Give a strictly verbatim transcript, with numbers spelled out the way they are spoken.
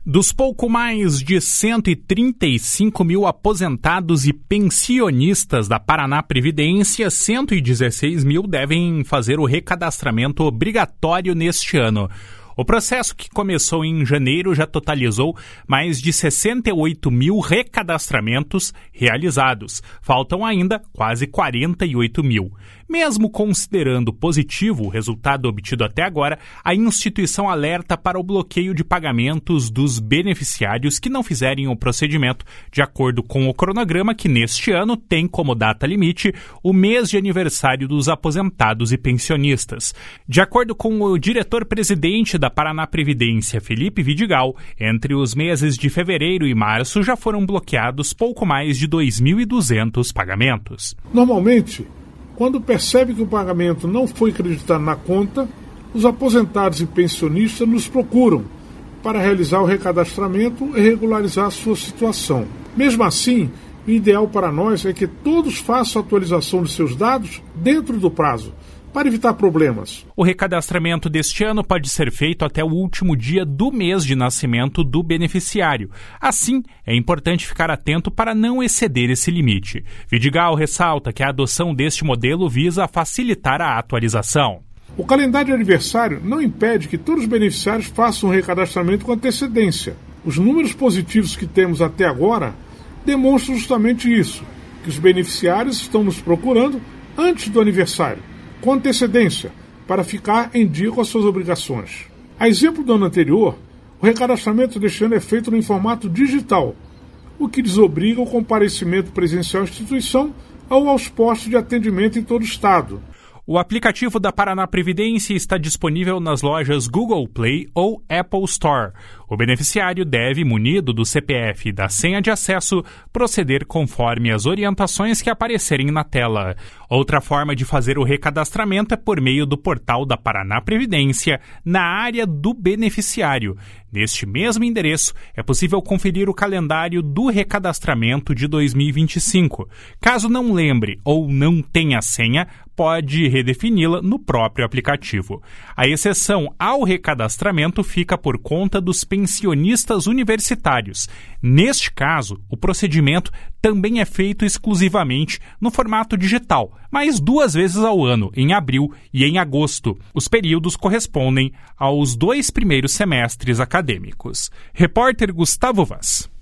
Dos pouco mais de cento e trinta e cinco mil aposentados e pensionistas da Paraná Previdência, cento e dezesseis mil devem fazer o recadastramento obrigatório neste ano. O processo, que começou em janeiro, já totalizou mais de sessenta e oito mil recadastramentos realizados. Faltam ainda quase quarenta e oito mil. Mesmo considerando positivo o resultado obtido até agora, a instituição alerta para o bloqueio de pagamentos dos beneficiários que não fizerem o procedimento de acordo com o cronograma, que neste ano tem como data limite o mês de aniversário dos aposentados e pensionistas. De acordo com o diretor-presidente da Paraná Previdência, Felipe Vidigal, entre os meses de fevereiro e março já foram bloqueados pouco mais de dois mil e duzentos pagamentos. Normalmente, quando percebe que o pagamento não foi acreditado na conta, os aposentados e pensionistas nos procuram para realizar o recadastramento e regularizar a sua situação. Mesmo assim, o ideal para nós é que todos façam a atualização de seus dados dentro do prazo, para evitar problemas. O recadastramento deste ano pode ser feito até o último dia do mês de nascimento do beneficiário. Assim, é importante ficar atento para não exceder esse limite. Vidigal ressalta que a adoção deste modelo visa facilitar a atualização. O calendário de aniversário não impede que todos os beneficiários façam o recadastramento com antecedência. Os números positivos que temos até agora demonstram justamente isso, que os beneficiários estão nos procurando antes do aniversário, com antecedência, para ficar em dia com as suas obrigações. A exemplo do ano anterior, o recadastramento deste ano é feito no formato digital, o que desobriga o comparecimento presencial à instituição ou aos postos de atendimento em todo o estado. O aplicativo da Paraná Previdência está disponível nas lojas Google Play ou Apple Store. O beneficiário deve, munido do C P F e da senha de acesso, proceder conforme as orientações que aparecerem na tela. Outra forma de fazer o recadastramento é por meio do portal da Paraná Previdência, na área do beneficiário. Neste mesmo endereço, é possível conferir o calendário do recadastramento de dois mil e vinte e cinco. Caso não lembre ou não tenha senha, pode redefini-la no próprio aplicativo. A exceção ao recadastramento fica por conta dos pensionistas universitários. Neste caso, o procedimento também é feito exclusivamente no formato digital, mas duas vezes ao ano, em abril e em agosto. Os períodos correspondem aos dois primeiros semestres acadêmicos. Repórter Gustavo Vaz.